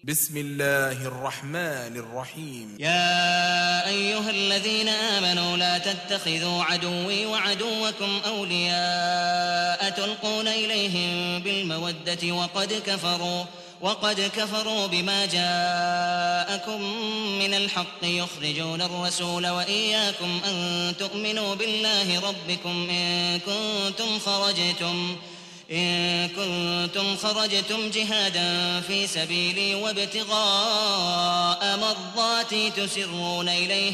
بسم الله الرحمن الرحيم. يا أيها الذين آمنوا لا تتخذوا عدوي وعدوكم أولياء تلقون إليهم بالمودة وقد كفروا بما جاءكم من الحق يخرجون الرسول وإياكم أن تؤمنوا بالله ربكم إن كنتم خرجتم جهادا في سبيلي وابتغاء مرضاتي تسرون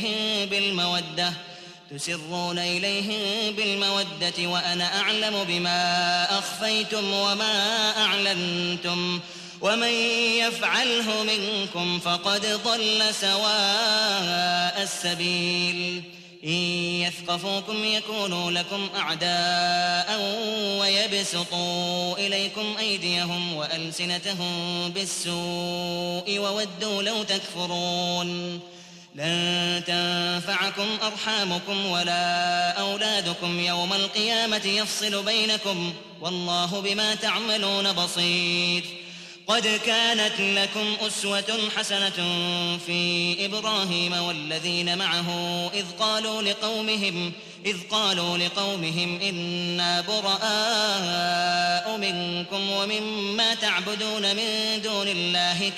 إليهم بالمودة وأنا أعلم بما أخفيتم وما أعلنتم ومن يفعله منكم فقد ضل سواء السبيل إن يثقفوكم يكونوا لكم أعداء ويبسطوا إليكم أيديهم وألسنتهم بالسوء وودوا لو تكفرون لن تنفعكم أرحامكم ولا أولادكم يوم القيامة يفصل بينكم والله بما تعملون بصير. قد كانت لكم أسوة حسنة في إبراهيم والذين معه إذ قالوا لقومهم إنا براء منكم ومما تعبدون من دون الله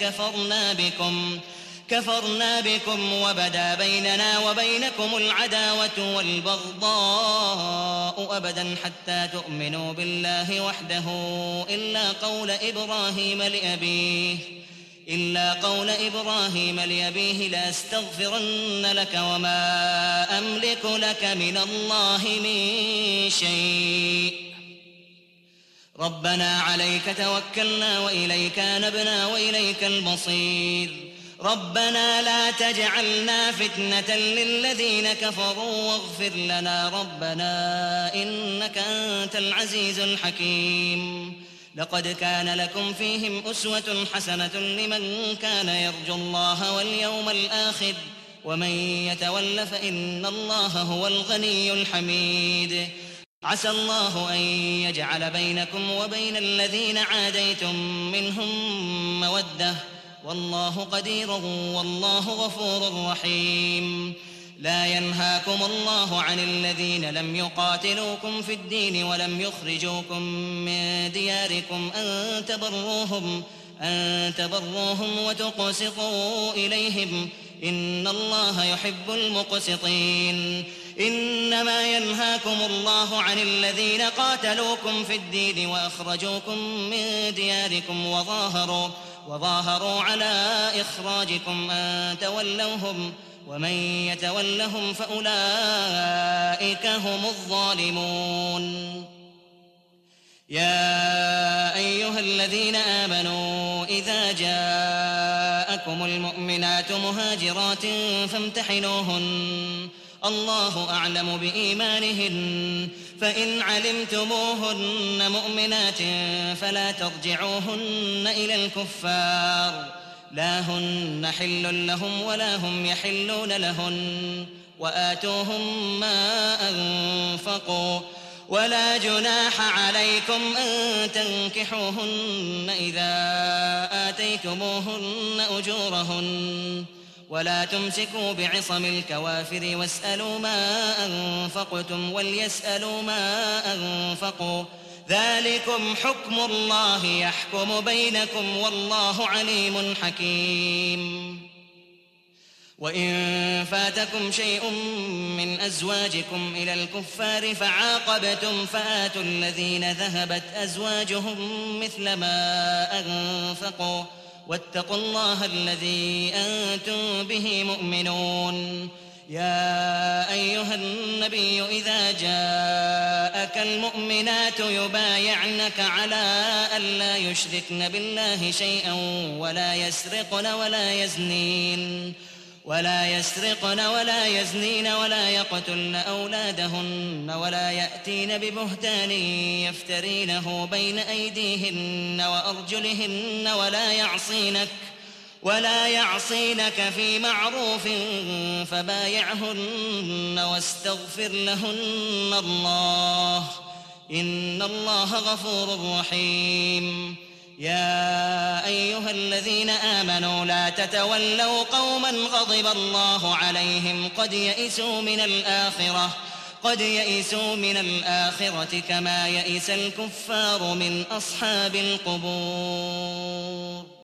كفرنا بكم وبدا بيننا وبينكم العداوة والبغضاء أبدا حتى تؤمنوا بالله وحده إلا قول إبراهيم لأبيه لأستغفرن لك وما أملك لك من الله من شيء ربنا عليك توكلنا وإليك أنبنا وإليك المصير. ربنا لا تجعلنا فتنة للذين كفروا واغفر لنا ربنا إنك أنت العزيز الحكيم. لقد كان لكم فيهم أسوة حسنة لمن كان يرجو الله واليوم الآخر ومن يتول فإن الله هو الغني الحميد. عسى الله أن يجعل بينكم وبين الذين عاديتم منهم مودة والله قدير والله غفور رحيم. لا ينهاكم الله عن الذين لم يقاتلوكم في الدين ولم يخرجوكم من دياركم أن تبروهم وتقسطوا إليهم إن الله يحب المقسطين. إنما ينهاكم الله عن الذين قاتلوكم في الدين وأخرجوكم من دياركم وظاهروا على إخراجكم أن تولوهم ومن يتولهم فأولئك هم الظالمون. يا أيها الذين آمنوا إذا جاءكم المؤمنات مهاجرات فامتحنوهن الله أعلم بإيمانهن فإن علمتموهن مؤمنات فلا ترجعوهن إلى الكفار لا هن حل لهم ولا هم يحلون لهن وآتوهم ما أنفقوا ولا جناح عليكم أن تنكحوهن إذا آتيتموهن أجورهن ولا تمسكوا بعصم الكوافر واسألوا ما أنفقتم وليسألوا ما أنفقوا ذلكم حكم الله يحكم بينكم والله عليم حكيم. وإن فاتكم شيء من أزواجكم إلى الكفار فعاقبتم فآتوا الذين ذهبت أزواجهم مثل ما أنفقوا واتقوا الله الذي أنتم به مؤمنون. يا أيها النبي إذا جاءك المؤمنات يبايعنك على ألا يشركن بالله شيئا ولا يسرقن ولا يزنين ولا يقتلن أولادهن ولا يأتين ببهتان يفترينه بين أيديهن وأرجلهن ولا يعصينك في معروف فبايعهن واستغفر لهن الله إن الله غفور رحيم. يا أيها الذين آمنوا لا تتولوا قوما غضب الله عليهم قد يئسوا من الآخرة كما يئس الكفار من أصحاب القبور.